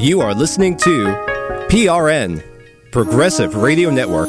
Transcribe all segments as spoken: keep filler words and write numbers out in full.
You are listening to P R N, Progressive Radio Network.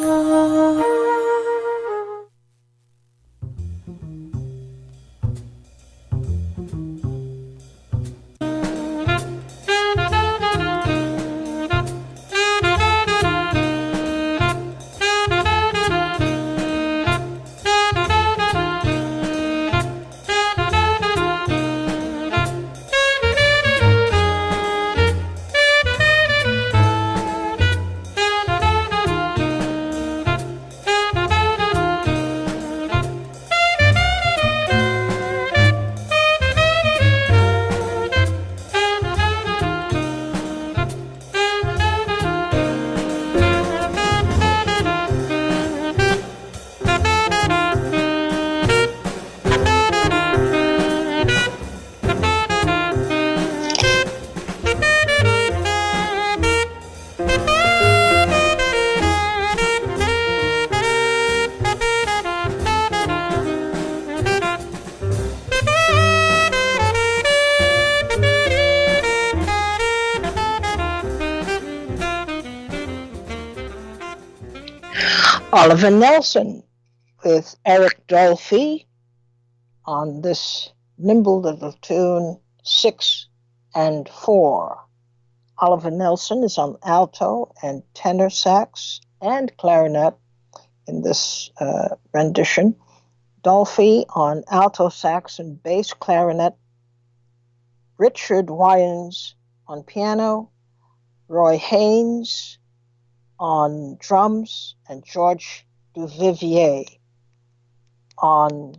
Oliver Nelson with Eric Dolphy on this nimble little tune, Six and Four. Oliver Nelson is on alto and tenor sax and clarinet in this uh, rendition. Dolphy on alto sax and bass clarinet. Richard Wyans on piano. Roy Haynes on drums, and George Duvivier on,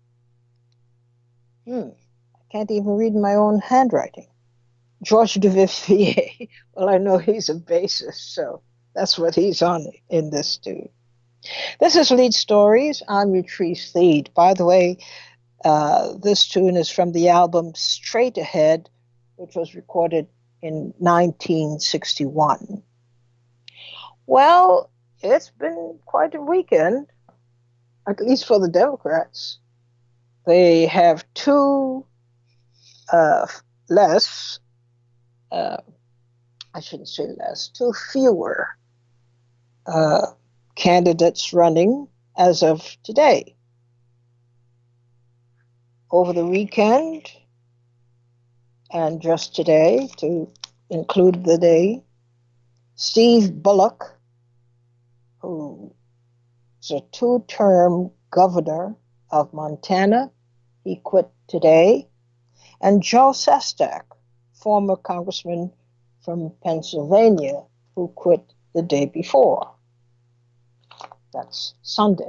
hmm, I can't even read my own handwriting. George Duvivier, well, I know he's a bassist, so that's what he's on in this tune. This is Lead Stories. I'm Utrice Lead. By the way, uh, this tune is from the album Straight Ahead, which was recorded in nineteen sixty-one. Well, it's been quite a weekend, at least for the Democrats. They have two uh, less, uh, I shouldn't say less, two fewer uh, candidates running as of today. Over the weekend, and just today, to include the day, Steve Bullock, who is a two-term governor of Montana, he quit today, and Joe Sestak, former congressman from Pennsylvania, who quit the day before. That's Sunday.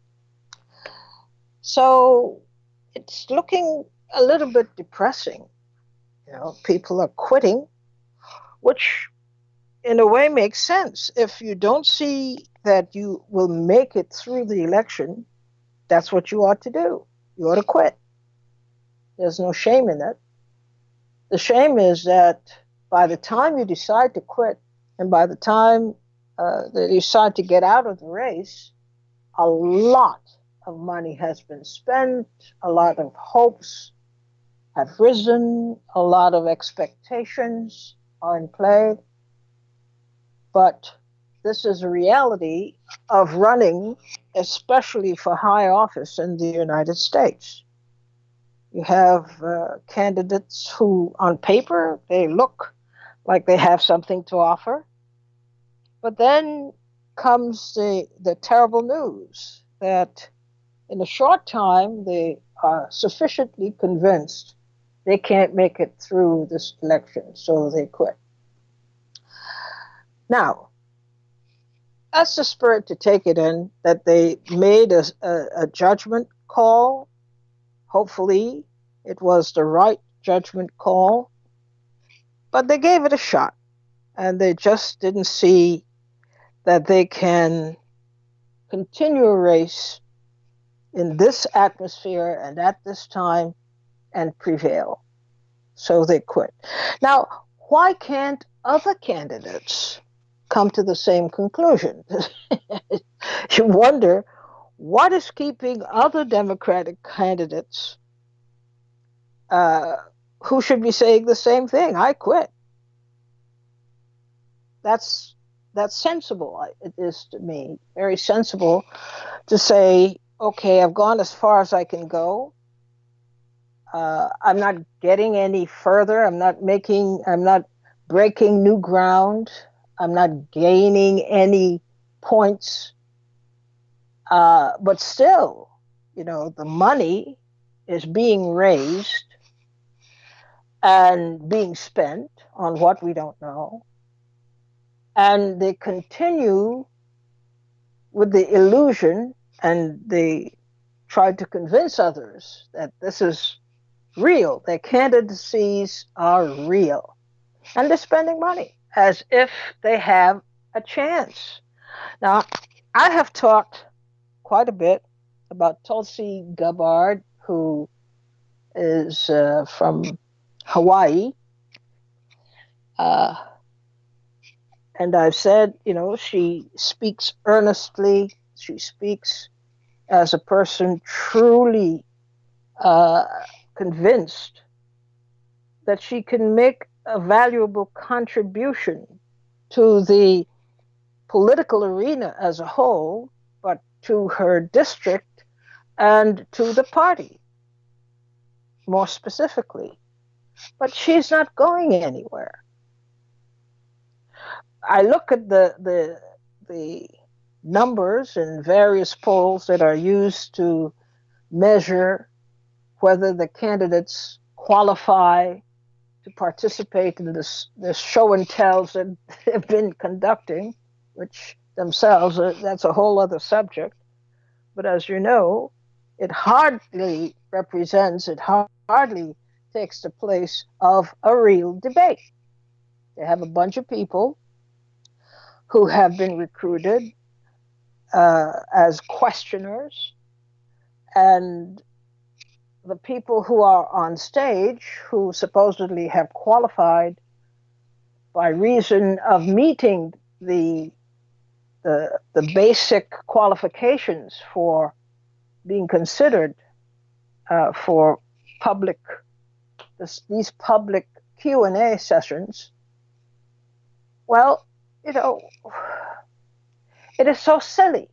So it's looking a little bit depressing. You know, people are quitting, which in a way makes sense. If you don't see that you will make it through the election, that's what you ought to do. You ought to quit. There's no shame in it. The shame is that by the time you decide to quit, and by the time uh, that you decide to get out of the race, a lot of money has been spent, a lot of hopes have risen, a lot of expectations are in play. But this is a reality of running, especially for high office in the United States. You have uh, candidates who, on paper, they look like they have something to offer. But then comes the, the terrible news that in a short time, they are sufficiently convinced they can't make it through this election, so they quit. Now, that's the spirit to take it in, that they made a, a, a judgment call. Hopefully, it was the right judgment call, but they gave it a shot, and they just didn't see that they can continue a race in this atmosphere and at this time and prevail. So they quit. Now, why can't other candidates come to the same conclusion? You wonder what is keeping other Democratic candidates uh, who should be saying the same thing. I quit. that's that's sensible. It is to me very sensible to say, okay, I've gone as far as I can go. Uh, I'm not getting any further. I'm not making. I'm not breaking new ground. I'm not gaining any points. Uh, but still, you know, the money is being raised and being spent on what we don't know. And they continue with the illusion, and they try to convince others that this is real. Their candidacies are real. And they're spending money as if they have a chance. Now, I have talked quite a bit about Tulsi Gabbard, who is uh, from Hawaii. Uh, and I've said, you know, she speaks earnestly. She speaks as a person truly uh, convinced that she can make a valuable contribution to the political arena as a whole, but to her district and to the party more specifically. But she's not going anywhere. I look at the the the numbers in various polls that are used to measure whether the candidates qualify to participate in this, this show and tells that they've been conducting, which themselves, uh, that's a whole other subject. But as you know, it hardly represents, it hardly takes the place of a real debate. They have a bunch of people who have been recruited uh, as questioners, and the people who are on stage, who supposedly have qualified by reason of meeting the the, the basic qualifications for being considered uh, for public this, these public Q and A sessions. Well, you know, it is so silly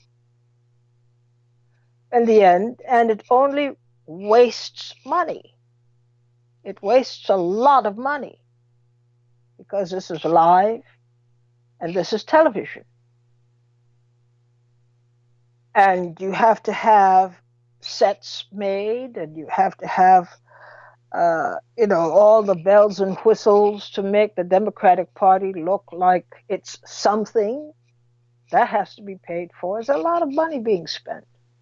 in the end, and it only wastes money. It wastes a lot of money because this is live and this is television. And you have to have sets made, and you have to have, uh, you know, all the bells and whistles to make the Democratic Party look like it's something. That has to be paid for. There's a lot of money being spent.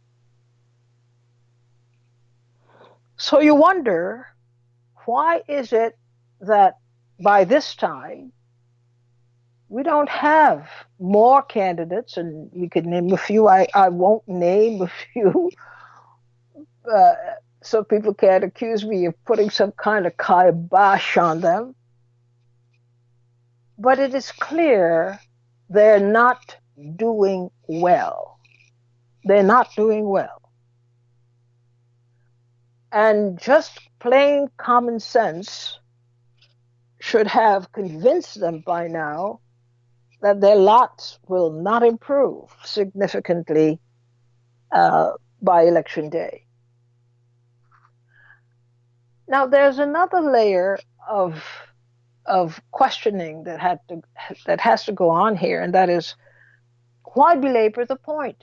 So you wonder, why is it that by this time we don't have more candidates? And we could name a few. I, I won't name a few uh, so people can't accuse me of putting some kind of kibosh on them. But it is clear they're not doing well. They're not doing well. And just plain common sense should have convinced them by now that their lot will not improve significantly uh, by election day. Now, there's another layer of of questioning that had to that has to go on here, and that is, why belabor the point?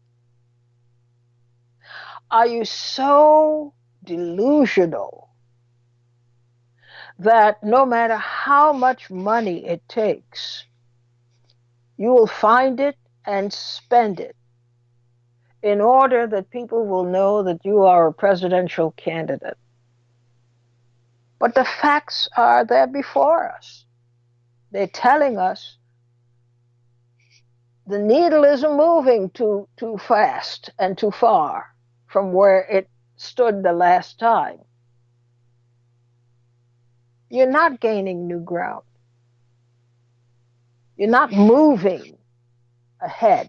Are you so delusional that no matter how much money it takes, you will find it and spend it in order that people will know that you are a presidential candidate? But the facts are there before us. They're telling us the needle isn't moving too, too fast and too far from where it stood the last time. You're not gaining new ground. You're not moving ahead.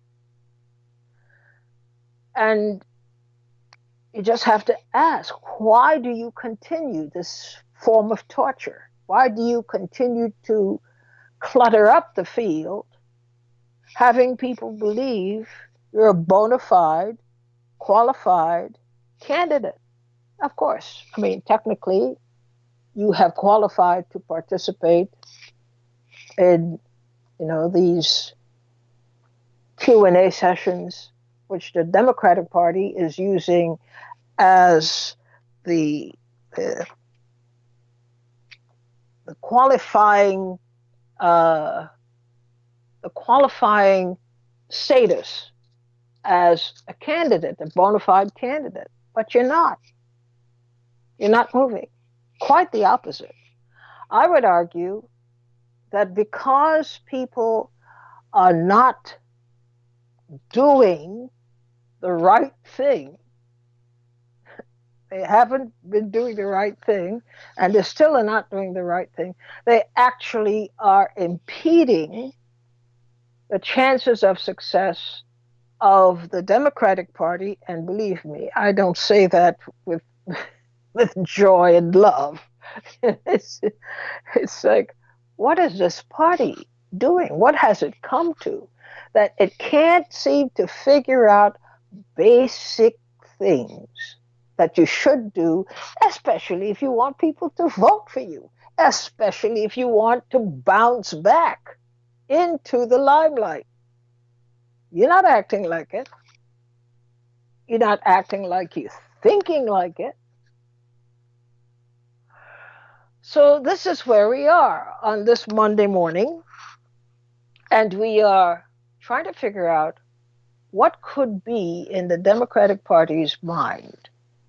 And you just have to ask, why do you continue this form of torture? Why do you continue to clutter up the field, having people believe you're a bona fide, qualified candidate. Of course, I mean, technically, you have qualified to participate in, you know, these Q and A sessions, which the Democratic Party is using as the the, the qualifying uh, the qualifying status as a candidate, a bona fide candidate. But you're not. You're not moving. Quite the opposite. I would argue that because people are not doing the right thing, they haven't been doing the right thing, and they still are not doing the right thing, they actually are impeding the chances of success of the Democratic Party. And believe me, I don't say that with with joy and love. It's, it's like, what is this party doing? What has it come to that it can't seem to figure out basic things that you should do, especially if you want people to vote for you, especially if you want to bounce back into the limelight? You're not acting like it. You're not acting like you're thinking like it. So this is where we are on this Monday morning, and we are trying to figure out what could be in the Democratic Party's mind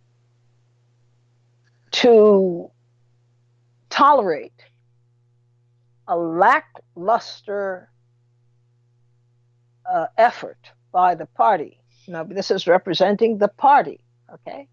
to tolerate a lackluster uh, effort by the party. Now, this is representing the party, okay?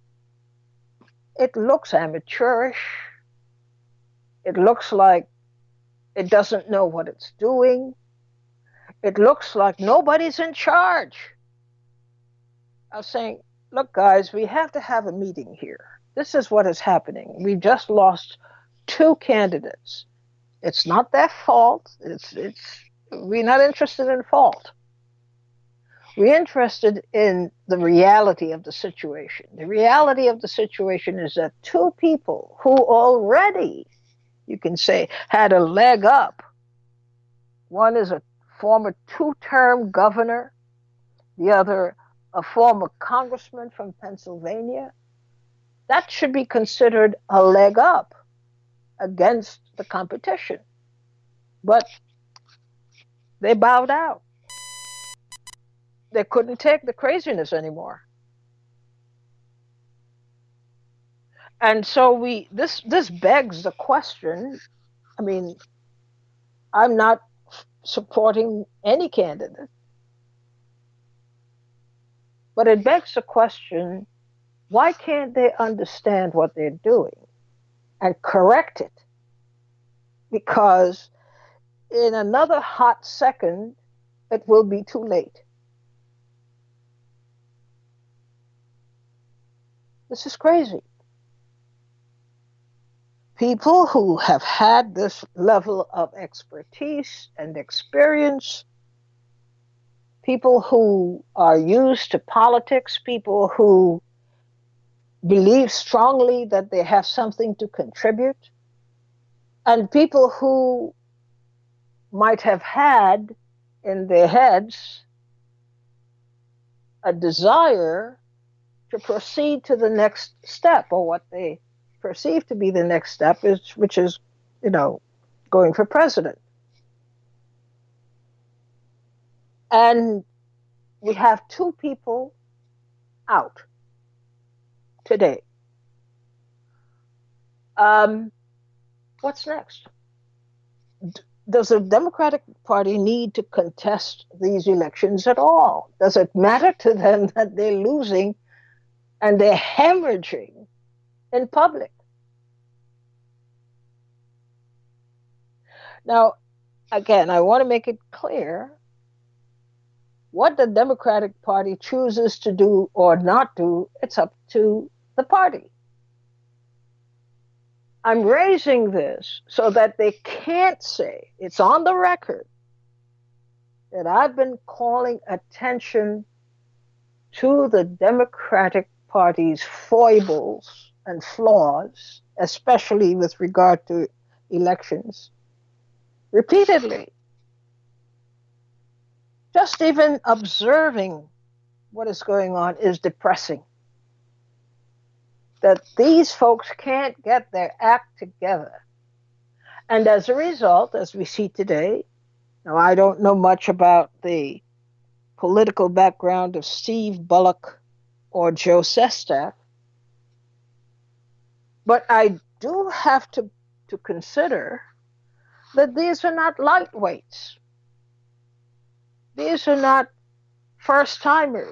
It looks amateurish. It looks like it doesn't know what it's doing. It looks like nobody's in charge. I was saying, look, guys, we have to have a meeting here. This is what is happening. We just lost two candidates. It's not their fault. It's, it's, we're not interested in fault. We're interested in the reality of the situation. The reality of the situation is that two people who already, you can say, had a leg up. One is a former two-term governor, the other a former congressman from Pennsylvania. That should be considered a leg up against the competition. But they bowed out. They couldn't take the craziness anymore. And so we this this begs the question. I mean, I'm not supporting any candidate, but it begs the question, why can't they understand what they're doing and correct it? Because in another hot second, it will be too late. This is crazy. People who have had this level of expertise and experience, people who are used to politics, people who believe strongly that they have something to contribute, and people who might have had in their heads a desire to proceed to the next step, or what they perceive to be the next step, is which is, you know, going for president. And we have two people out today. Um, what's next? Does the Democratic Party need to contest these elections at all? Does it matter to them that they're losing and they're hemorrhaging in public? Now, again, I want to make it clear what the Democratic Party chooses to do or not do. It's up to the party. I'm raising this so that they can't say, it's on the record, that I've been calling attention to the Democratic Party's foibles and flaws, especially with regard to elections, repeatedly. Just even observing what is going on is depressing. That these folks can't get their act together. And as a result, as we see today, now I don't know much about the political background of Steve Bullock or Joe Sestak, but I do have to, to consider that these are not lightweights. These are not first timers.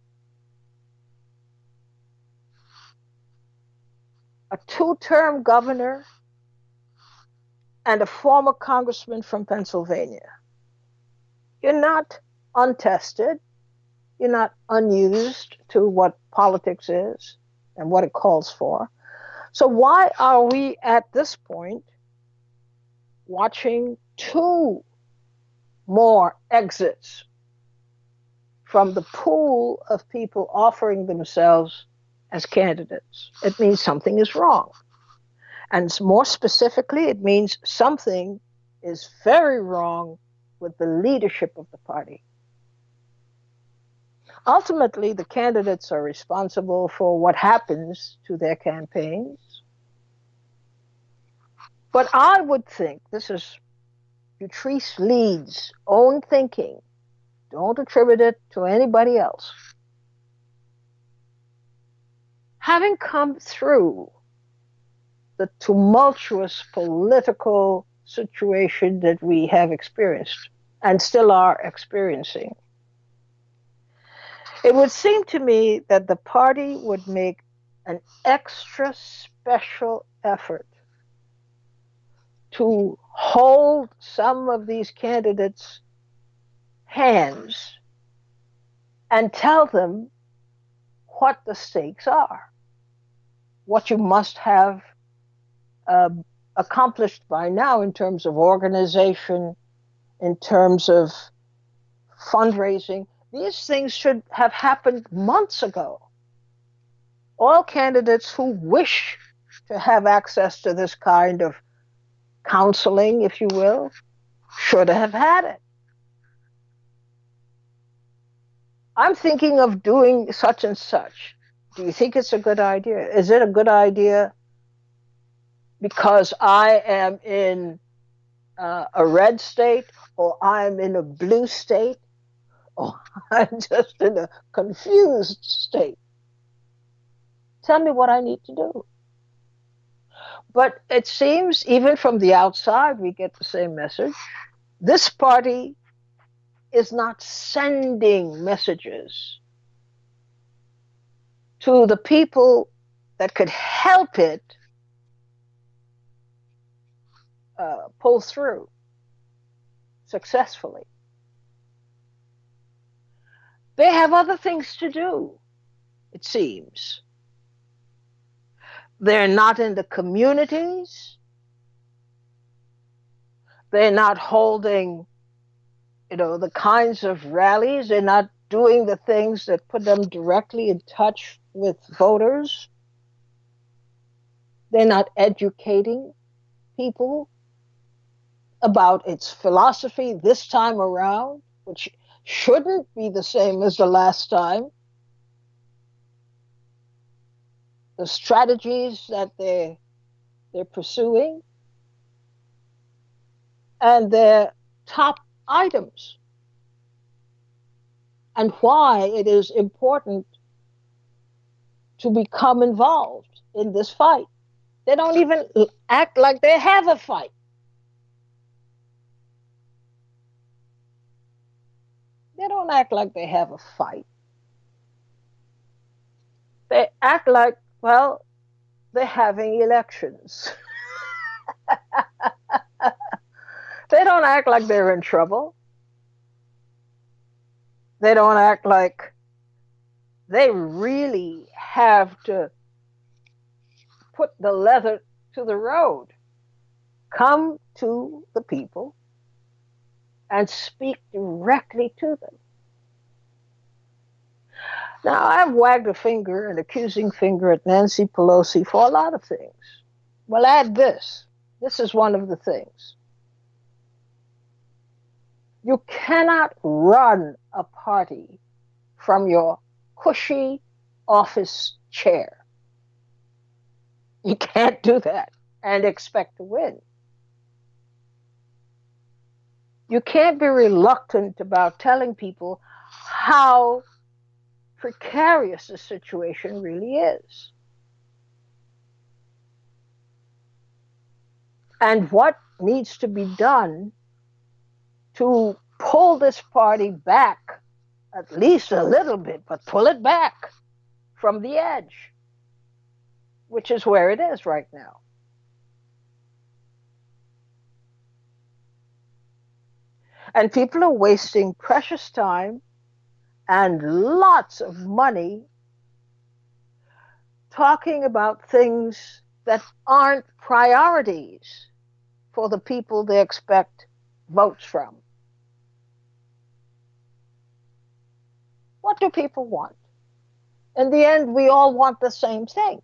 A two-term governor and a former congressman from Pennsylvania. You're not untested. You're not unused to what politics is and what it calls for. So why are we at this point watching two more exits from the pool of people offering themselves as candidates? It means something is wrong. And more specifically, it means something is very wrong with the leadership of the party. Ultimately, the candidates are responsible for what happens to their campaigns. But I would think, this is Utrice Leeds' own thinking, don't attribute it to anybody else. Having come through the tumultuous political situation that we have experienced and still are experiencing, it would seem to me that the party would make an extra special effort to hold some of these candidates' hands and tell them what the stakes are, what you must have uh, accomplished by now in terms of organization, in terms of fundraising. These things should have happened months ago. All candidates who wish to have access to this kind of counseling, if you will, should have had it. I'm thinking of doing such and such. Do you think it's a good idea? Is it a good idea because I am in uh, a red state, or I'm in a blue state, or I'm just in a confused state? Tell me what I need to do. But it seems, even from the outside, we get the same message. This party is not sending messages to the people that could help it uh, pull through successfully. They have other things to do, it seems. They're not in the communities. They're not holding, you know, the kinds of rallies. They're not doing the things that put them directly in touch with voters. They're not educating people about its philosophy this time around, which shouldn't be the same as the last time. The strategies that they're, they're pursuing, and their top items, and why it is important to become involved in this fight. They don't even act like they have a fight. They don't act like they have a fight. They act like, well, they're having elections. They don't act like they're in trouble. They don't act like they really have to put the leather to the road. Come to the people and speak directly to them. Now, I've wagged a finger, an accusing finger at Nancy Pelosi for a lot of things. Well, add this. This is one of the things. You cannot run a party from your cushy office chair. You can't do that and expect to win. You can't be reluctant about telling people how precarious the situation really is. And what needs to be done to pull this party back, at least a little bit, but pull it back from the edge, which is where it is right now. And people are wasting precious time and lots of money talking about things that aren't priorities for the people they expect votes from. What do people want? In the end, we all want the same thing.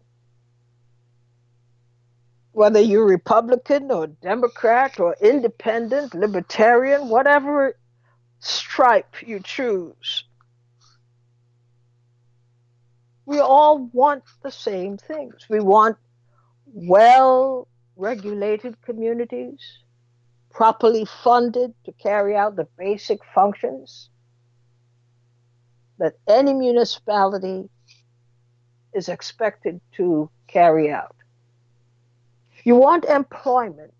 Whether you're Republican or Democrat or independent, libertarian, whatever stripe you choose, we all want the same things. We want well-regulated communities, properly funded to carry out the basic functions that any municipality is expected to carry out. You want employment,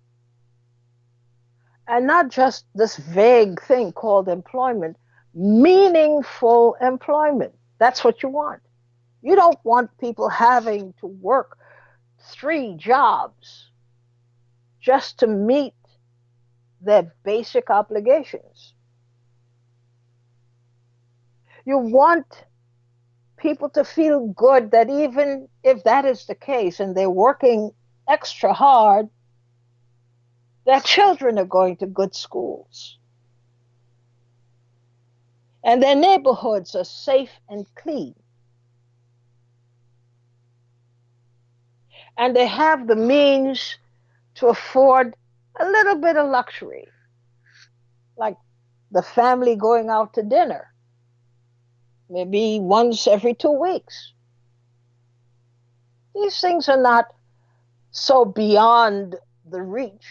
and not just this vague thing called employment, meaningful employment. That's what you want. You don't want people having to work three jobs just to meet their basic obligations. You want people to feel good that even if that is the case and they're working extra hard, their children are going to good schools. And their neighborhoods are safe and clean. And they have the means to afford a little bit of luxury, like the family going out to dinner, maybe once every two weeks. These things are not so beyond the reach.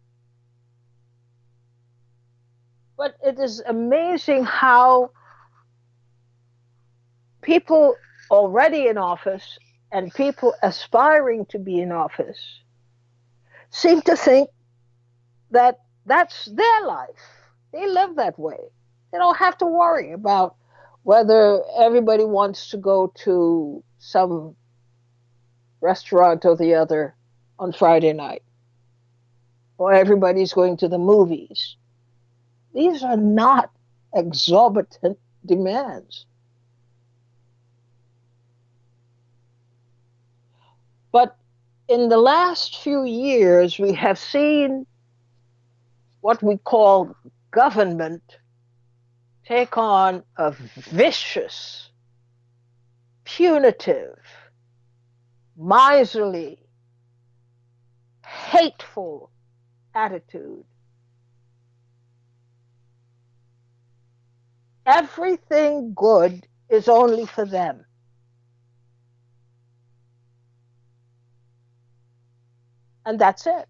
But it is amazing how people already in office and people aspiring to be in office seem to think that that's their life. They live that way. They don't have to worry about whether everybody wants to go to some restaurant or the other on Friday night, or everybody's going to the movies. These are not exorbitant demands. But in the last few years, we have seen what we call government take on a vicious, punitive, miserly, hateful attitude. Everything good is only for them. And that's it.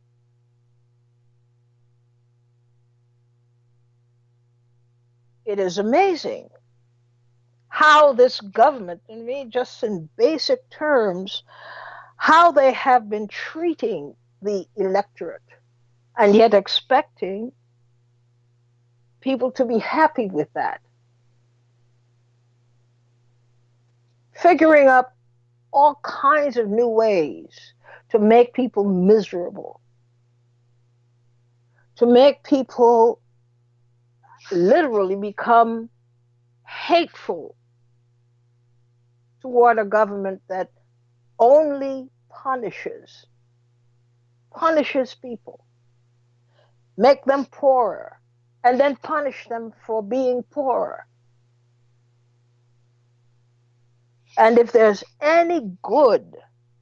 It is amazing how this government, I mean, just in basic terms, how they have been treating the electorate, and yet expecting people to be happy with that. Figuring up all kinds of new ways to make people miserable, to make people literally become hateful toward a government that only punishes punishes people, make them poorer, and then punish them for being poorer. And if there's any good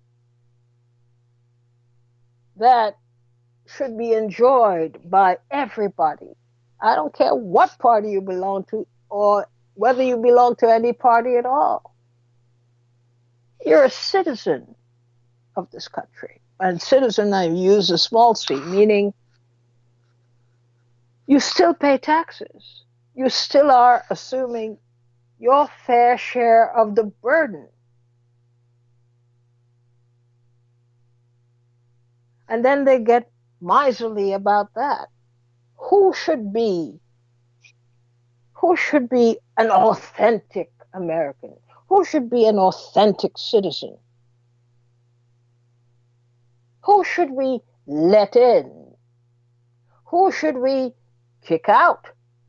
that should be enjoyed by everybody, I don't care what party you belong to or whether you belong to any party at all. You're a citizen of this country. And citizen, I use a small c, meaning you still pay taxes. You still are assuming your fair share of the burden. And then they get miserly about that. Who should be, who should be an authentic American? Who should be an authentic citizen? Who should we let in? Who should we kick out?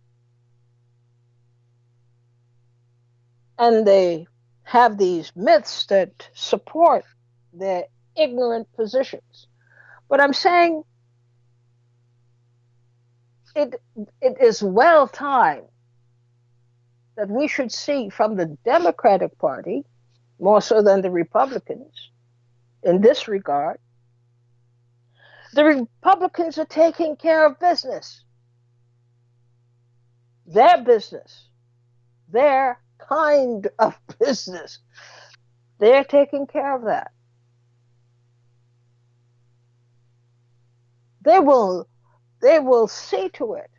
And they have these myths that support their ignorant positions. But I'm saying it, it is well timed that we should see from the Democratic Party, more so than the Republicans, in this regard. The Republicans are taking care of business. Their business. Their kind of business. They're taking care of that. They will, they will see to it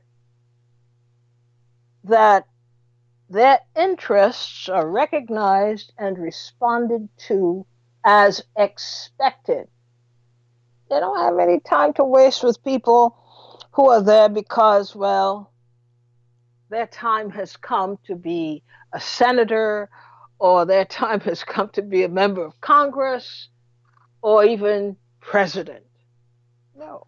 that their interests are recognized and responded to as expected. They don't have any time to waste with people who are there because, well, their time has come to be a senator, or their time has come to be a member of Congress, or even president. No.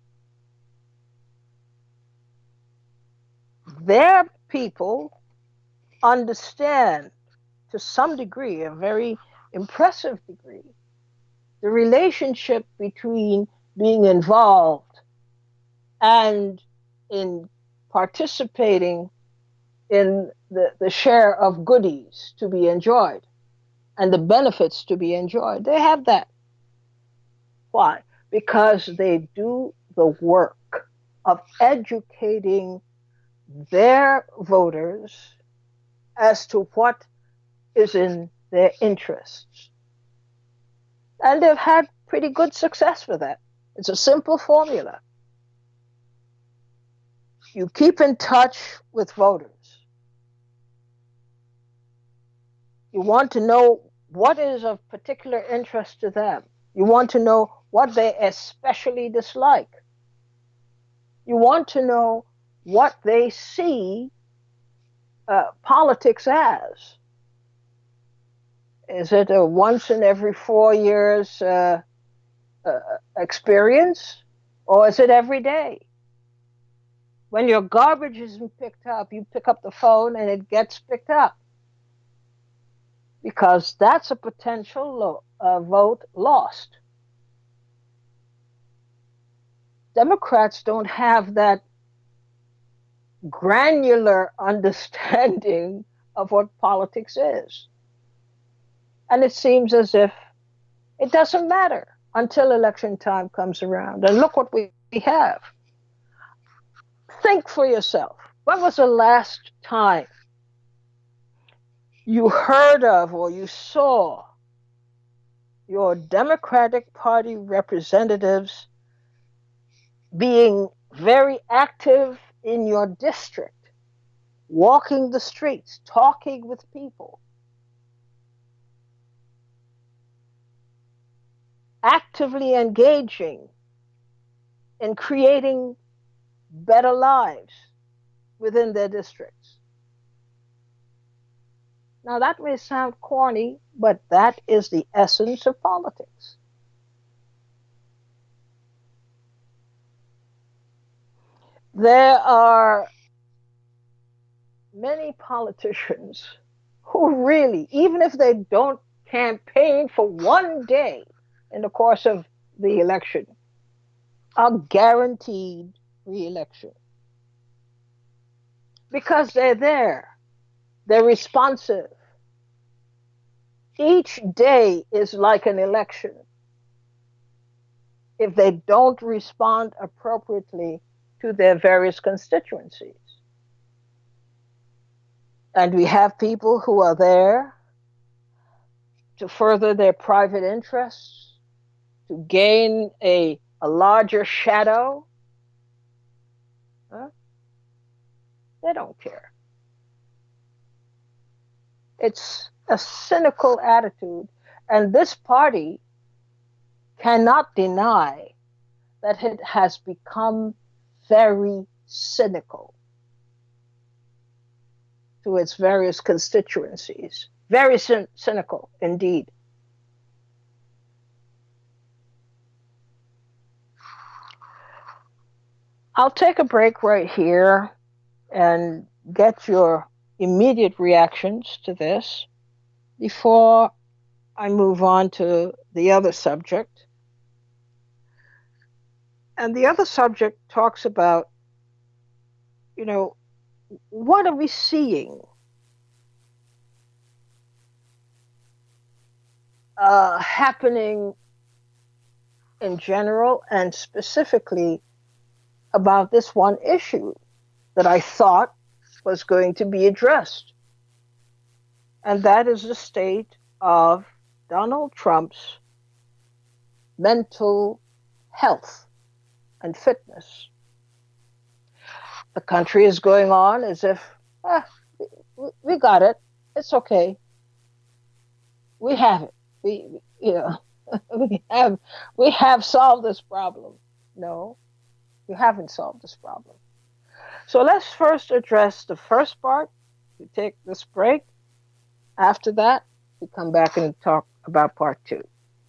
Their people understand, to some degree, a very impressive degree, the relationship between being involved and in participating in the, the share of goodies to be enjoyed and the benefits to be enjoyed. They have that. Why? Because they do the work of educating their voters as to what is in their interests. And they've had pretty good success with that. It's a simple formula. You keep in touch with voters. You want to know what is of particular interest to them. You want to know what they especially dislike. You want to know what they see uh, politics as. Is it a once in every four years uh, uh, experience, or is it every day? When your garbage isn't picked up, you pick up the phone and it gets picked up, because that's a potential lo- uh, vote lost. Democrats don't have that granular understanding of what politics is. And it seems as if it doesn't matter until election time comes around. And look what we have. Think for yourself. When was the last time you heard of or you saw your Democratic Party representatives being very active in your district, walking the streets, talking with people, actively engaging in creating better lives within their districts? Now, that may sound corny, but that is the essence of politics. There are many politicians who really, even if they don't campaign for one day in the course of the election, are guaranteed re-election because they're there. They're responsive. Each day is like an election. If they don't respond appropriately to their various constituencies. And we have people who are there to further their private interests, to gain a, a larger shadow. Huh? They don't care. It's a cynical attitude. And this party cannot deny that it has become very cynical to its various constituencies. Very cyn- cynical indeed. I'll take a break right here and get your immediate reactions to this before I move on to the other subject. And the other subject talks about, you know, what are we seeing uh, happening in general and specifically about this one issue that I thought was going to be addressed. And that is the state of Donald Trump's mental health and fitness. The country is going on as if, ah, we, we got it. It's okay. We have it. We, you know, we have we have solved this problem. No, you haven't solved this problem. So let's first address the first part. We take this break. After that, we come back and talk about part two.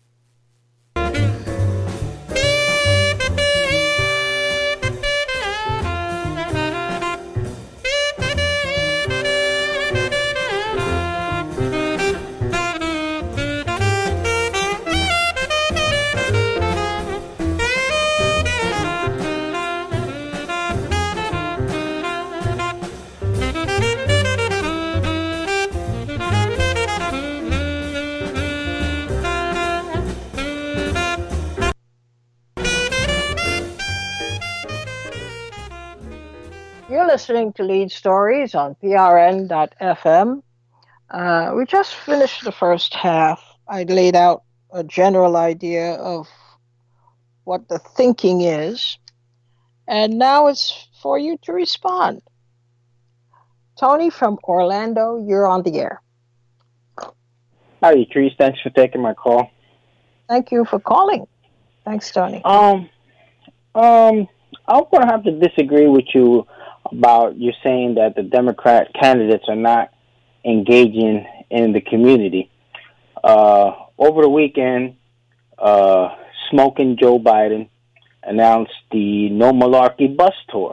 You're listening to Lead Stories on P R N dot F M. Uh, we just finished the first half. I laid out a general idea of what the thinking is, and now it's for you to respond. Tony from Orlando, you're on the air. Hi, Trees. Thanks for taking my call. Thank you for calling. Thanks, Tony. Um, um, I'm going to have to disagree with you about you saying that the Democrat candidates are not engaging in the community. Uh, over the weekend, uh, Smoking Joe Biden announced the No Malarkey bus tour,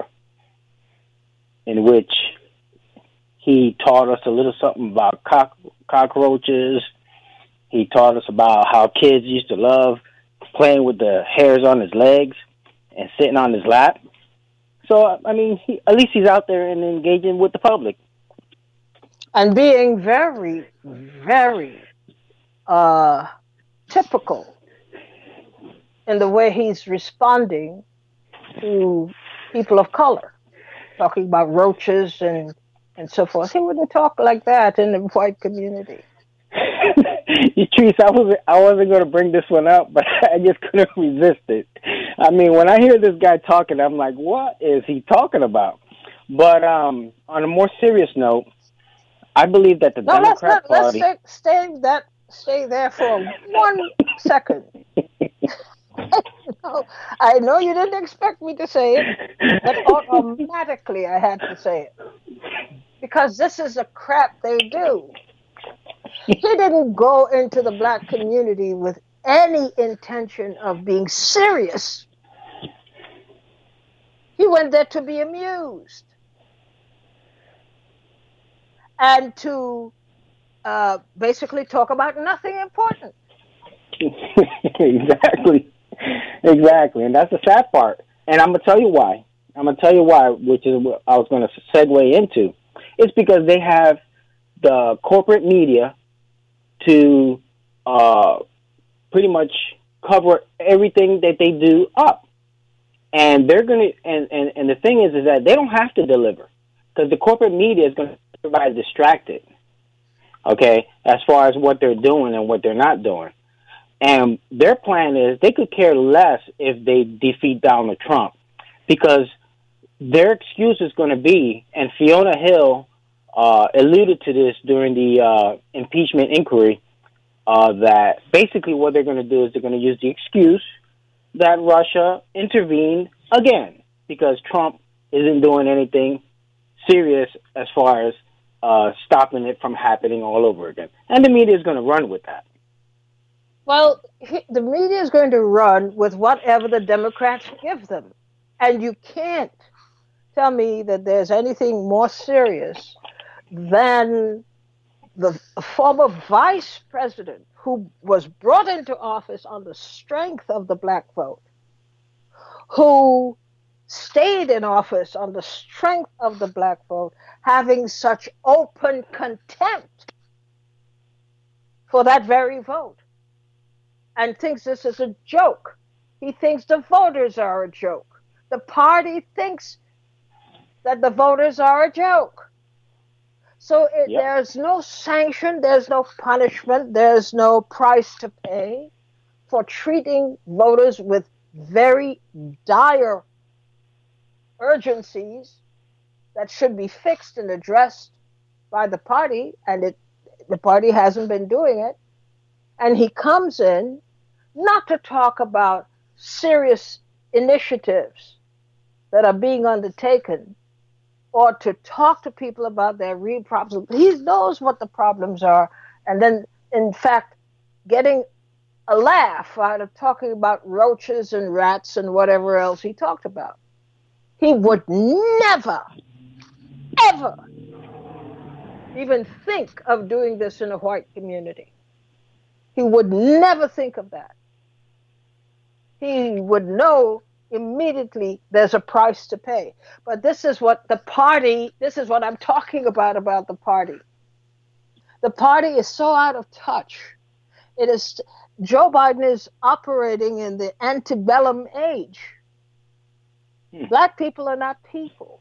in which he taught us a little something about cock- cockroaches. He taught us about how kids used to love playing with the hairs on his legs and sitting on his lap. So, I mean, he, at least he's out there and engaging with the public. And being very, very uh, typical in the way he's responding to people of color, talking about roaches and, and so forth. He wouldn't talk like that in the white community. Trees, I wasn't, I wasn't going to bring this one up, but I just couldn't resist it. I mean, when I hear this guy talking, I'm like, what is he talking about? But um, on a more serious note, I believe that the no, Democrat let's, Party... Let's stay, stay, that, stay there for one second. No, I know you didn't expect me to say it, but automatically I had to say it. Because this is the crap they do. He didn't go into the black community with any intention of being serious. He went there to be amused and to uh, basically talk about nothing important. Exactly. Exactly, and that's the sad part. And I'm gonna tell you why. I'm gonna tell you why, which is what I was gonna segue into. It's because they have the corporate media to uh, pretty much cover everything that they do up, and they're gonna. And, and, and the thing is, is that they don't have to deliver because the corporate media is gonna keep everybody distracted. Okay, as far as what they're doing and what they're not doing. And their plan is they could care less if they defeat Donald Trump because their excuse is going to be, and Fiona Hill uh, alluded to this during the uh, impeachment inquiry, uh, that basically what they're going to do is they're going to use the excuse that Russia intervened again because Trump isn't doing anything serious as far as uh, stopping it from happening all over again. And the media is going to run with that. Well, he, the media is going to run with whatever the Democrats give them. And you can't tell me that there's anything more serious than the former vice president who was brought into office on the strength of the black vote, who stayed in office on the strength of the black vote, having such open contempt for that very vote. And thinks this is a joke. He thinks the voters are a joke. The party thinks that the voters are a joke. So it, yep. There's no sanction, there's no punishment, there's no price to pay for treating voters with very dire urgencies that should be fixed and addressed by the party, and it, the party hasn't been doing it. And he comes in not to talk about serious initiatives that are being undertaken or to talk to people about their real problems. He knows what the problems are, and then, in fact, getting a laugh out of talking about roaches and rats and whatever else he talked about. He would never, ever even think of doing this in a white community. He would never think of that. He would know immediately there's a price to pay. But this is what the party, this is what I'm talking about, about the party. The party is so out of touch. It is, Joe Biden is operating in the antebellum age. Hmm. Black people are not people.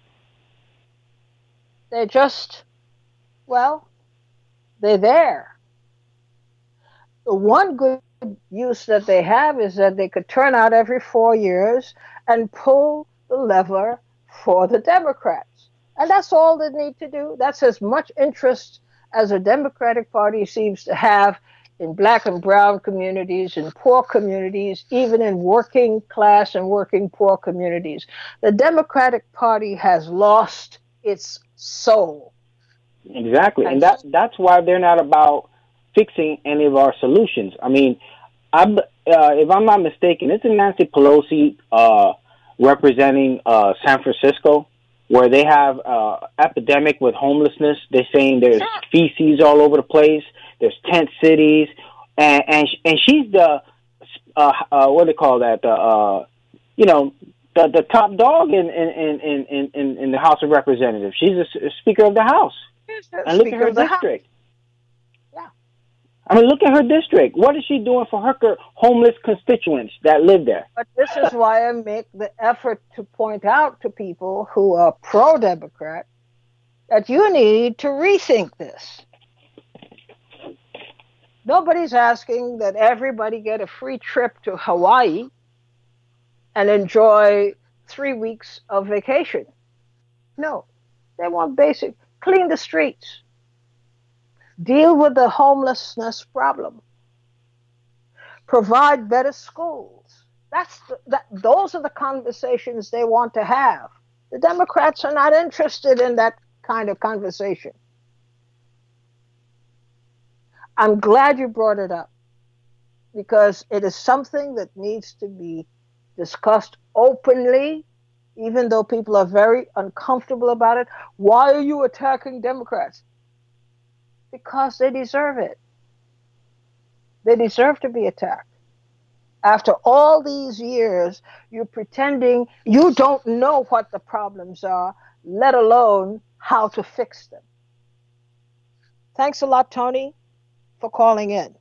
They're just, well, they're there. The one good use that they have is that they could turn out every four years and pull the lever for the Democrats. And that's all they need to do. That's as much interest as the Democratic Party seems to have in black and brown communities, in poor communities, even in working class and working poor communities. The Democratic Party has lost its soul. Exactly. And that that's why they're not about fixing any of our solutions. I mean, I'm, uh, if I'm not mistaken, isn't Nancy Pelosi uh, representing uh, San Francisco, where they have uh, epidemic with homelessness? They're saying there's feces all over the place. There's tent cities, and and, and she's the uh, uh, what do they call that? The uh, you know the the top dog in in in in, in the House of Representatives. She's a, a Speaker of the House, and look at her district. I mean, look at her district. What is she doing for her homeless constituents that live there? But this is why I make the effort to point out to people who are pro-Democrat that you need to rethink this. Nobody's asking that everybody get a free trip to Hawaii and enjoy three weeks of vacation. No, they want basic, clean the streets. Deal with the homelessness problem. Provide better schools. That's the, that. Those are the conversations they want to have. The Democrats are not interested in that kind of conversation. I'm glad you brought it up because it is something that needs to be discussed openly, even though people are very uncomfortable about it. Why are you attacking Democrats? Because they deserve it. They deserve to be attacked. After all these years, you're pretending you don't know what the problems are, let alone how to fix them. Thanks a lot, Tony, for calling in.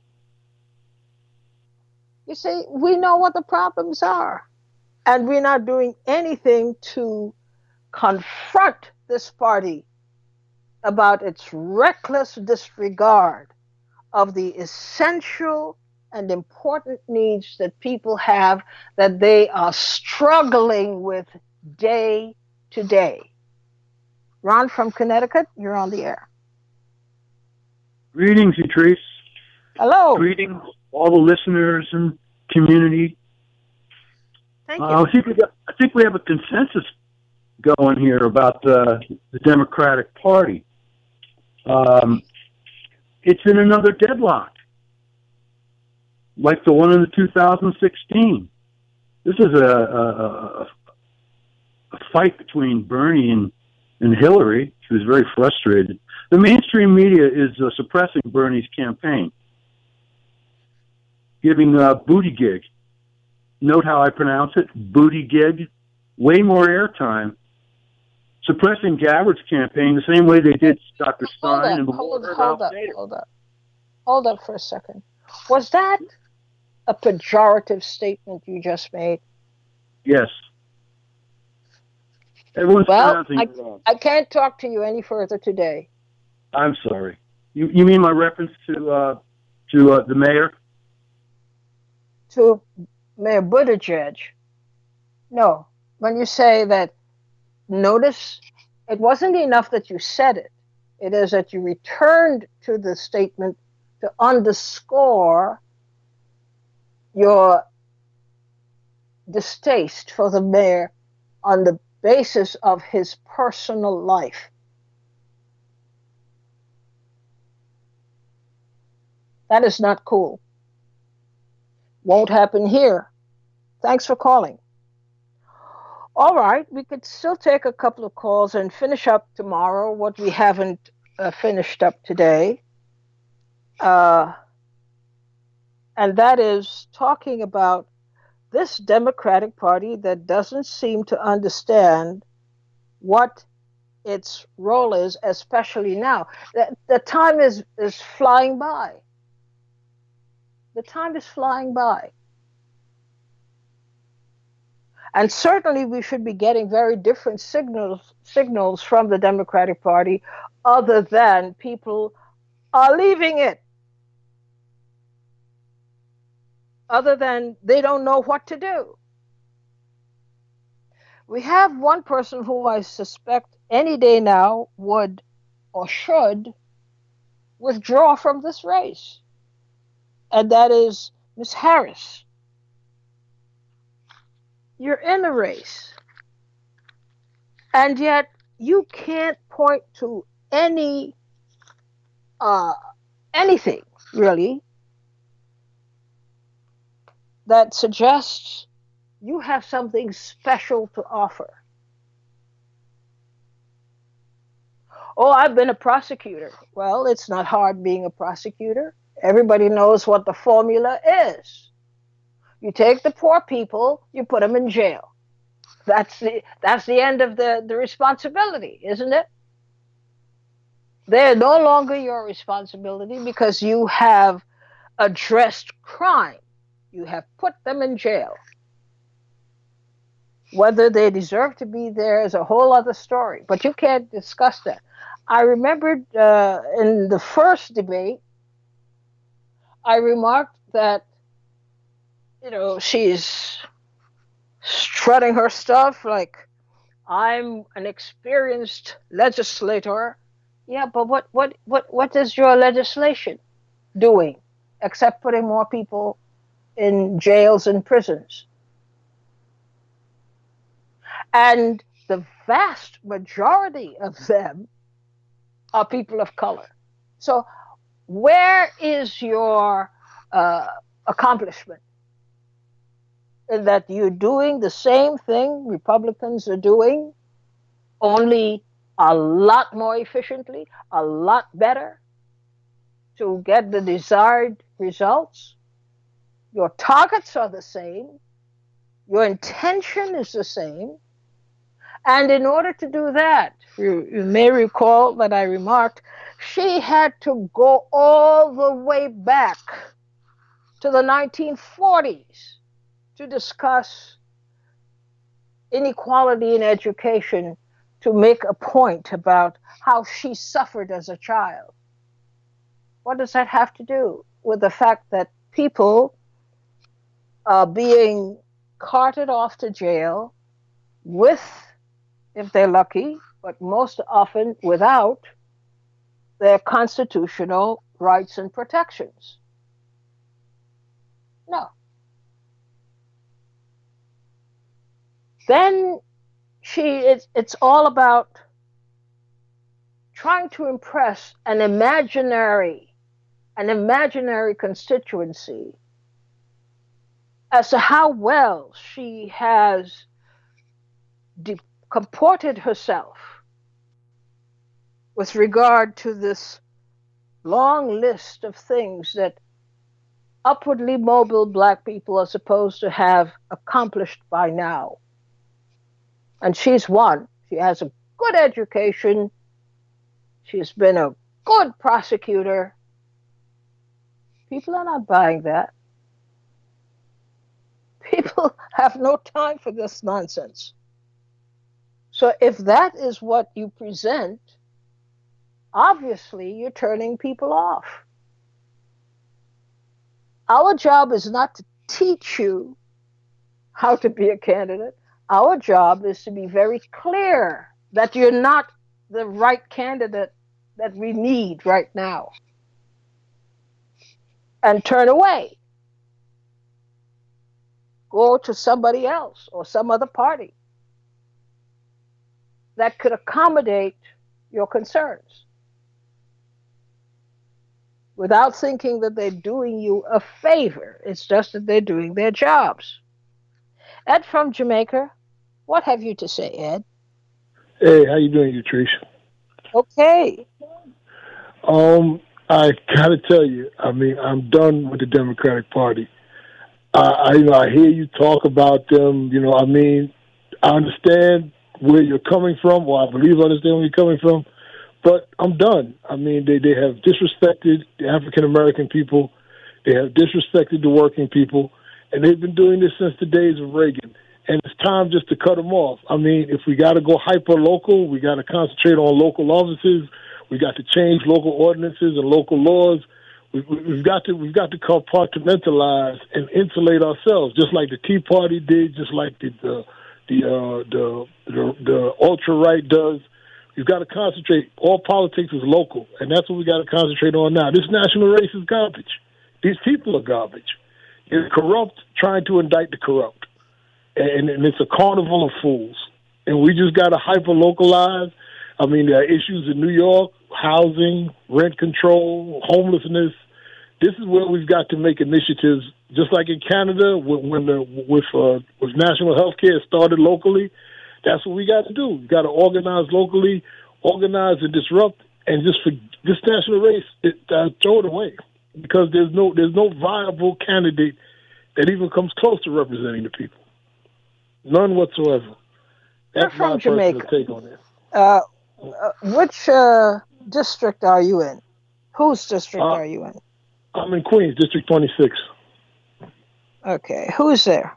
You see, we know what the problems are, and we're not doing anything to confront this party about its reckless disregard of the essential and important needs that people have that they are struggling with day to day. Ron from Connecticut, you're on the air. Greetings, Utrice. Hello. Greetings, all the listeners and community. Thank you. Uh, I, think we got, I think we have a consensus going here about uh, the Democratic Party. Um, it's in another deadlock, like the one in the two thousand sixteen. This is a, a, a fight between Bernie and, and Hillary. She was very frustrated. The mainstream media is uh, suppressing Bernie's campaign, giving uh, Buttigieg, note how I pronounce it, Buttigieg, way more airtime, suppressing Gabbard's campaign the same way they did Doctor Stein and hold, hold, hold up, hold up, hold up for a second. Was that a pejorative statement you just made? Yes. Everyone's well, pronouncing I, it wrong. I can't talk to you any further today. I'm sorry. You you mean my reference to uh, to uh, the mayor? To Mayor Buttigieg? No. When you say that, notice it wasn't enough that you said it. It is that you returned to the statement to underscore your distaste for the mayor on the basis of his personal life. That is not cool. Won't happen here. Thanks for calling. All right, we could still take a couple of calls and finish up tomorrow what we haven't uh, finished up today. Uh, and that is talking about this Democratic Party that doesn't seem to understand what its role is, especially now. The, the time is, is flying by. The time is flying by. And certainly we should be getting very different signals signals from the Democratic Party other than people are leaving it. Other than they don't know what to do. We have one person who I suspect any day now would or should withdraw from this race. And that is Miz Harris. You're in a race. And yet you can't point to any uh, anything, really, that suggests you have something special to offer. Oh, I've been a prosecutor. Well, it's not hard being a prosecutor. Everybody knows what the formula is. You take the poor people, you put them in jail. That's the, that's the end of the, the responsibility, isn't it? They're no longer your responsibility because you have addressed crime. You have put them in jail. Whether they deserve to be there is a whole other story, but you can't discuss that. I remembered uh, in the first debate, I remarked that, you know, she's strutting her stuff like, I'm an experienced legislator. Yeah, but what, what, what, what is your legislation doing except putting more people in jails and prisons? And the vast majority of them are people of color. So where is your uh, accomplishment? In that you're doing the same thing Republicans are doing, only a lot more efficiently, a lot better to get the desired results? Your targets are the same. Your intention is the same. And in order to do that, you, you may recall that I remarked, she had to go all the way back to the nineteen forties to discuss inequality in education, to make a point about how she suffered as a child. What does that have to do with the fact that people are being carted off to jail with, if they're lucky, but most often without their constitutional rights and protections? No. Then she, it's, it's all about trying to impress an imaginary, an imaginary constituency as to how well she has de- comported herself with regard to this long list of things that upwardly mobile black people are supposed to have accomplished by now. And she's one. She has a good education. She's been a good prosecutor. People are not buying that. People have no time for this nonsense. So if that is what you present, obviously you're turning people off. Our job is not to teach you how to be a candidate. Our job is to be very clear that you're not the right candidate that we need right now. And turn away. Go to somebody else or some other party that could accommodate your concerns without thinking that they're doing you a favor. It's just that they're doing their jobs. Ed from Jamaica, what have you to say, Ed? Hey, how you doing, Utrice? Okay. Um, I gotta tell you, I mean, I'm done with the Democratic Party. Uh, I, you know, I hear you talk about them. You know, I mean, I understand where you're coming from, or I believe I understand where you're coming from, but I'm done. I mean, they, they have disrespected the African American people. They have disrespected the working people, and they've been doing this since the days of Reagan. And it's time just to cut them off. I mean, if we got to go hyper-local, we got to concentrate on local offices. We got to change local ordinances and local laws. We, we've got to we've got to compartmentalize and insulate ourselves, just like the Tea Party did, just like the the the uh, the, the, the ultra right does. We've got to concentrate. All politics is local, and that's what we got to concentrate on now. This national race is garbage. These people are garbage. It's corrupt, trying to indict the corrupt, and, and it's a carnival of fools. And we just got to hyper localize. I mean, there are issues in New York, housing, rent control, homelessness. This is where we've got to make initiatives, just like in Canada, when, when the, with uh, with national health care started locally. That's what we got to do. We got to organize locally, organize and disrupt, and just for this national race, it, uh, throw it away, because there's no there's no viable candidate that even comes close to representing the people. None whatsoever. That's You're from my Jamaica. personal take on this. Uh, uh, which uh, district are you in? Whose district Uh, are you in? I'm in Queens, District twenty-six. Okay, who's there?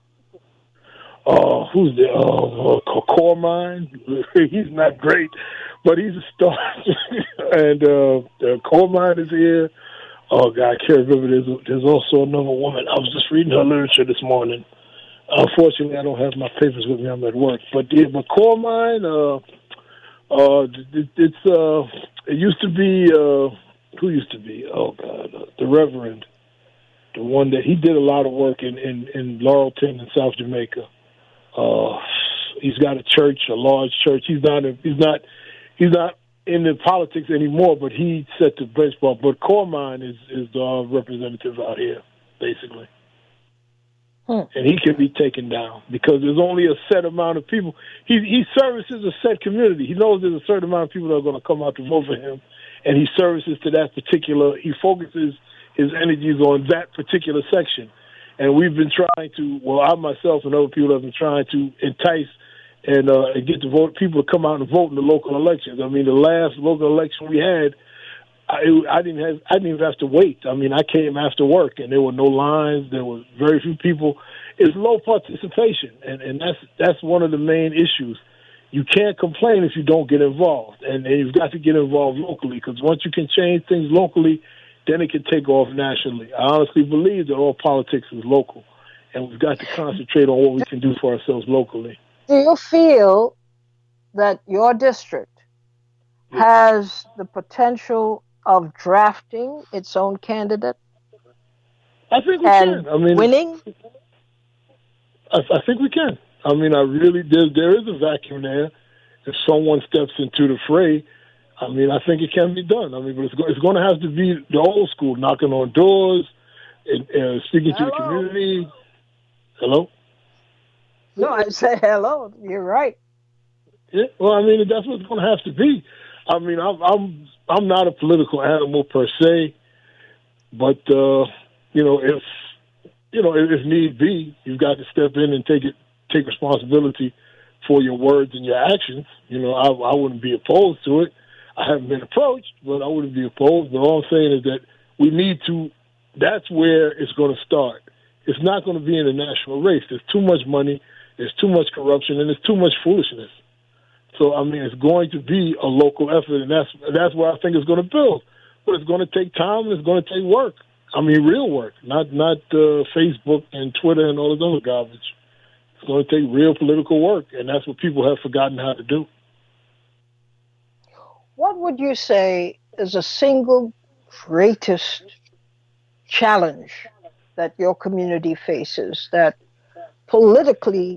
Uh, who's there? Uh, uh, Cormine. He's not great, but he's a star. and uh, uh, Cormine is here. Oh, God, I can't remember. There's, there's also another woman. I was just reading her literature this morning. Unfortunately, I don't have my papers with me. I'm at work. But yeah, but Cormine, uh, uh, it, it's uh, it used to be uh, who used to be? Oh God, uh, the Reverend, the one that he did a lot of work in in, in Laurelton in South Jamaica. Uh, he's got a church, a large church. He's not. A, he's not. He's not in the politics anymore. But he set the benchmark. But Cormine is is the representative out here, basically. Hmm. And he can be taken down because there's only a set amount of people. He he services a set community. He knows there's a certain amount of people that are going to come out to vote for him, and he services to that particular. He focuses his energies on that particular section. And we've been trying to, well, I myself and other people have been trying to entice and, uh, and get the vote, people to come out and vote in the local elections. I mean, the last local election we had, I, I didn't have, I didn't even have to wait. I mean, I came after work, and there were no lines. There were very few people. It's low participation, and, and that's that's one of the main issues. You can't complain if you don't get involved, and, and you've got to get involved locally, because once you can change things locally, then it can take off nationally. I honestly believe that all politics is local, and we've got to concentrate on what we can do for ourselves locally. Do you feel that your district has the potential of drafting its own candidate? I think we and can. I mean, winning? I, I think we can. I mean, I really, there, there is a vacuum there. If someone steps into the fray, I mean, I think it can be done. I mean, but it's, go, it's going to have to be the old school, knocking on doors, and, and speaking hello. to the community. Hello? No, I said hello. You're right. Yeah, well, I mean, that's what it's going to have to be. I mean, I'm I'm I'm not a political animal per se, but uh, you know, if you know, if, if need be, you've got to step in and take it, take responsibility for your words and your actions. You know, I, I wouldn't be opposed to it. I haven't been approached, but I wouldn't be opposed. But all I'm saying is that we need to. That's where it's going to start. It's not going to be in a national race. There's too much money. There's too much corruption, and there's too much foolishness. So, I mean, it's going to be a local effort, and that's that's where I think it's going to build. But it's going to take time, and it's going to take work. I mean, real work, not not uh, Facebook and Twitter and all this other garbage. It's going to take real political work, and that's what people have forgotten how to do. What would you say is a single greatest challenge that your community faces that politically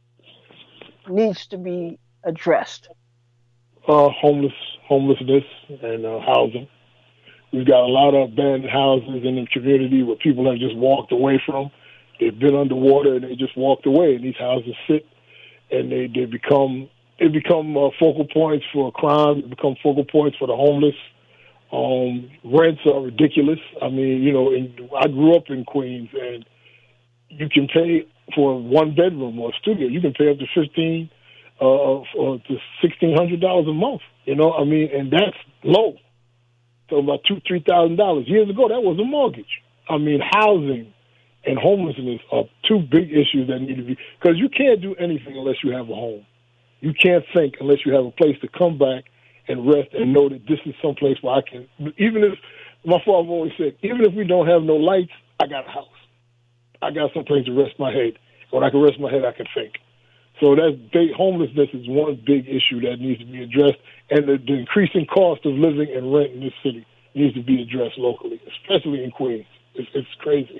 needs to be addressed? Uh, homeless, homelessness and uh, housing. We've got a lot of abandoned houses in the community where people have just walked away from. They've been underwater and they just walked away, and these houses sit and they, they become they become uh, focal points for crime. They become focal points for the homeless. Um, rents are ridiculous. I mean, you know, in, I grew up in Queens, and you can pay for one bedroom or a studio. You can pay up to fifteen. Uh, for to sixteen hundred dollars a month, you know. I mean, and that's low. So about two, three thousand dollars. Years ago, that was a mortgage. I mean, housing and homelessness are two big issues that need to be, because you can't do anything unless you have a home. You can't think unless you have a place to come back and rest and know that this is someplace where I can. Even if my father always said, even if we don't have no lights, I got a house. I got someplace to rest my head. When I can rest my head, I can think. So that's big. Homelessness is one big issue that needs to be addressed, and the, the increasing cost of living and rent in this city needs to be addressed locally, especially in Queens. It's, it's crazy.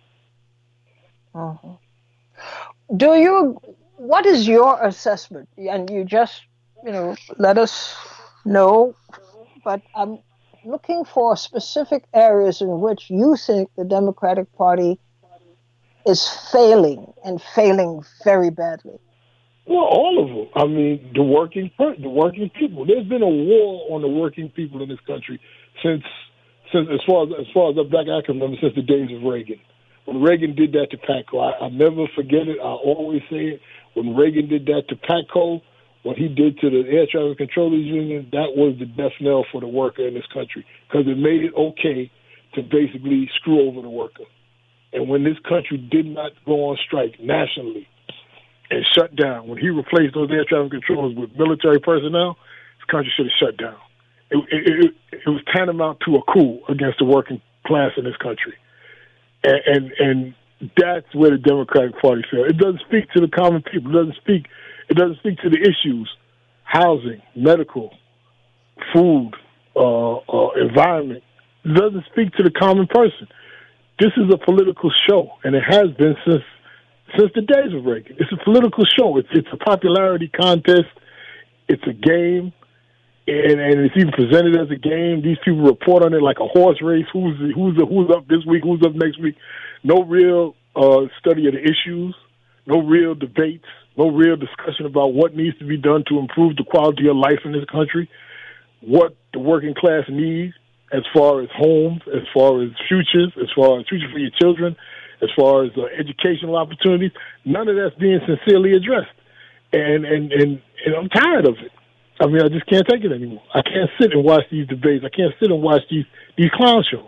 Uh-huh. Do you? What is your assessment? And you just, you know, let us know. But I'm looking for specific areas in which you think the Democratic Party is failing and failing very badly. Well, all of them. I mean, the working the working people. There's been a war on the working people in this country since, since as far as as far as back I can remember, since the days of Reagan. When Reagan did that to PATCO, I, I'll never forget it. I always say it. When Reagan did that to PATCO, what he did to the Air Traffic Controllers Union, that was the death knell for the worker in this country, because it made it okay to basically screw over the worker. And when this country did not go on strike nationally and shut down, when he replaced those air traffic controllers with military personnel, this country should have shut down. It, it, it, it was tantamount to a coup against the working class in this country. And, and, and that's where the Democratic Party failed. It doesn't speak to the common people. It doesn't speak, it doesn't speak to the issues, housing, medical, food, uh, uh, environment. It doesn't speak to the common person. This is a political show, and it has been since since the days of Reagan. It's a political show. It's it's a popularity contest. It's a game, and, and it's even presented as a game. These people report on it like a horse race. Who's who's who's up this week? Who's up next week? No real uh, study of the issues. No real debates. No real discussion about what needs to be done to improve the quality of life in this country. What the working class needs, as far as homes, as far as futures, as far as future for your children, as far as uh, educational opportunities. None of that's being sincerely addressed. And, and, and, and I'm tired of it. I mean, I just can't take it anymore. I can't sit and watch these debates. I can't sit and watch these, these clown shows.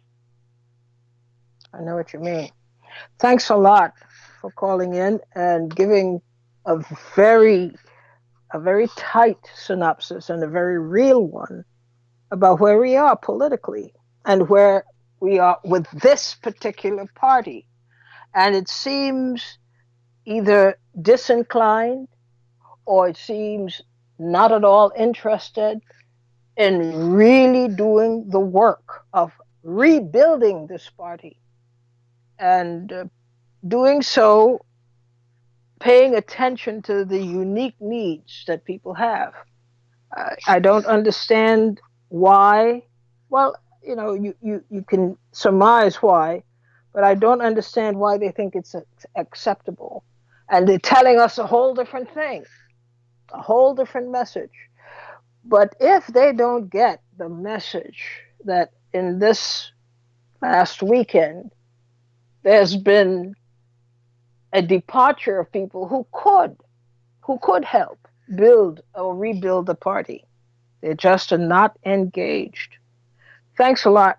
I know what you mean. Thanks a lot for calling in and giving a very, a very tight synopsis and a very real one about where we are politically and where we are with this particular party. And it seems either disinclined or it seems not at all interested in really doing the work of rebuilding this party and uh, doing so, paying attention to the unique needs that people have. Uh, I don't understand why. Well, you know, you, you, you can surmise why, but I don't understand why they think it's acceptable. And they're telling us a whole different thing, a whole different message. But if they don't get the message that in this last weekend, there's been a departure of people who could, who could help build or rebuild the party. They just are not engaged. Thanks a lot.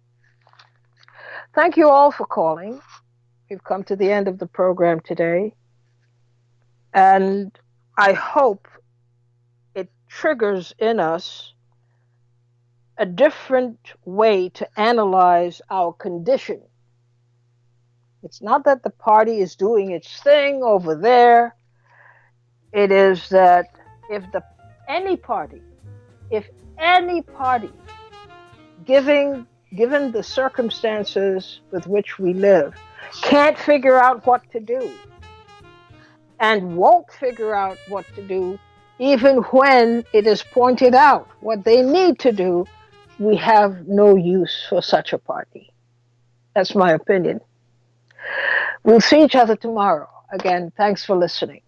Thank you all for calling. We've come to the end of the program today. And I hope it triggers in us a different way to analyze our condition. It's not that the party is doing its thing over there. It is that if the any party, if any party, giving, given the circumstances with which we live, can't figure out what to do and won't figure out what to do, even when it is pointed out what they need to do, we have no use for such a party. That's my opinion. We'll see each other tomorrow. Again, thanks for listening.